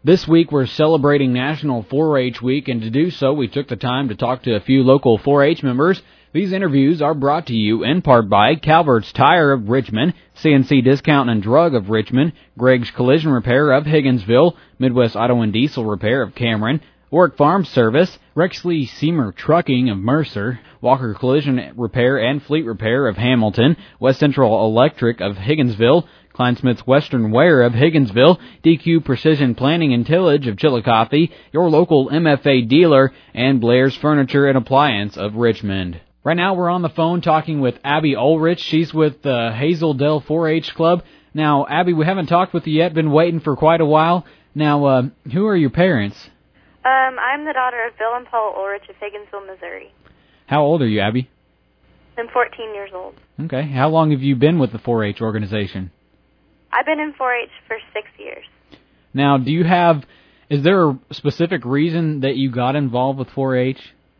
This week we're celebrating National 4-H Week, and to do so we took the time to talk to a few local 4-H members. These interviews are brought to you in part by Calvert's Tire of Richmond, CNC Discount and Drug of Richmond, Greg's Collision Repair of Higginsville, Midwest Auto and Diesel Repair of Cameron, Warwick Farm Service, Rexley Seamer Trucking of Mercer, Walker Collision Repair and Fleet Repair of Hamilton, West Central Electric of Higginsville, Kleinsmith's Western Wear of Higginsville, DQ Precision Planning and Tillage of Chillicothe, your local MFA dealer, and Blair's Furniture and Appliance of Richmond. Right now we're on the phone talking with Abby Ulrich. She's with the Hazel Dell 4-H Club. Now, Abby, we haven't talked with you yet, been waiting for quite a while. Now, who are your parents? I'm the daughter of Bill and Paul Ulrich of Higginsville, Missouri. How old are you, Abby? I'm 14 years old. Okay. How long have you been with the 4-H organization? I've been in 4-H for 6 years. Now, is there a specific reason that you got involved with 4-H?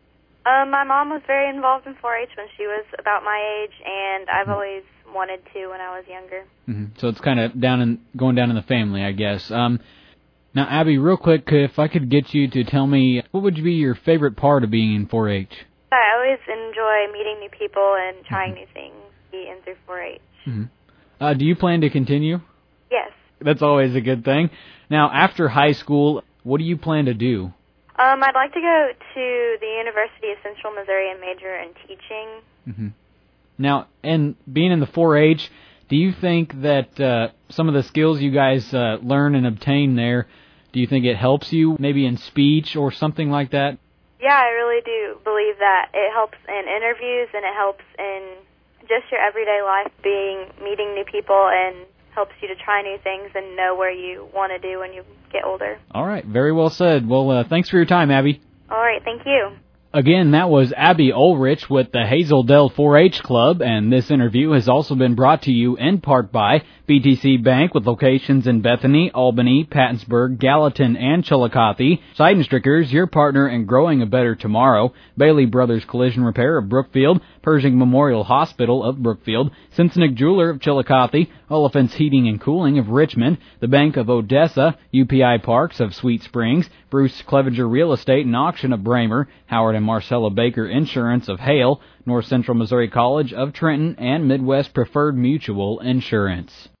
My mom was very involved in 4-H when she was about my age, and I've always wanted to when I was younger. Mm-hmm. So it's kind of going down in the family, I guess. Now, Abby, real quick, if I could get you to tell me, what would be your favorite part of being in 4-H? I always enjoy meeting new people and trying new things in through 4-H. Mm-hmm. Do you plan to continue? Yes. That's always a good thing. Now, after high school, what do you plan to do? I'd like to go to the University of Central Missouri and major in teaching. Mm-hmm. Now, and being in the 4-H, do you think that some of the skills you guys learn and obtain there, do you think it helps you maybe in speech or something like that? Yeah, I really do believe that. It helps in interviews and it helps in just your everyday life, meeting new people, and helps you to try new things and know where you want to do when you get older. All right, very well said. Well, thanks for your time, Abby. All right, thank you. Again, that was Abby Ulrich with the Hazel Dell 4-H Club, and this interview has also been brought to you in part by BTC Bank with locations in Bethany, Albany, Pattonsburg, Gallatin, and Chillicothe. Seidenstrickers, your partner in growing a better tomorrow. Bailey Brothers Collision Repair of Brookfield, Pershing Memorial Hospital of Brookfield, Cincinnati Jeweler of Chillicothe, Oliphant's Heating and Cooling of Richmond, the Bank of Odessa, UPI Parks of Sweet Springs, Bruce Clevenger Real Estate and Auction of Bramer, Howard and Marcella Baker Insurance of Hale, North Central Missouri College of Trenton, and Midwest Preferred Mutual Insurance.